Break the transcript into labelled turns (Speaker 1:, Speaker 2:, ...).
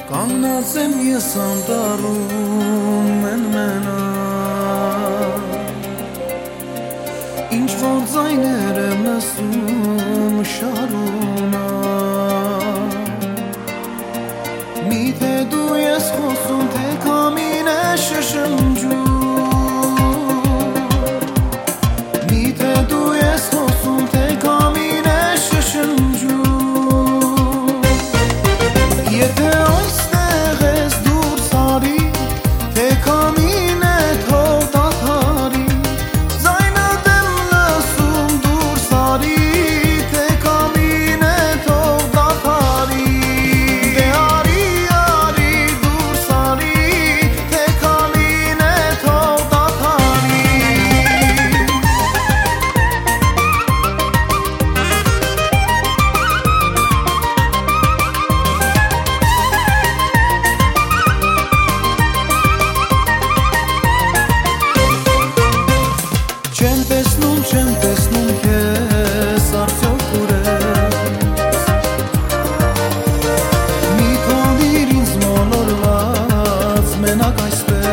Speaker 1: Կանգնած եմ ես անտառում մենակ, ինչ որ ձայներ եմ լսում շարունակ, միթե դու ես խոսում, թե քամին է շշնջում, միթե դու ես խոսում, թե քամին է շշնջում, եթե այստեղ ես դուրս արի, թե քամին է թող դադարի, ձայնդ եմ լսում դուրս արի, թե քամին է թող դադարի, դե արի, արի դուրս արի, թե քամին է թող դադարի. Չեմ տեսնում քեզ արդյոք ուր ես, մի թողիր ինձ մոլորված մենակ այսպես,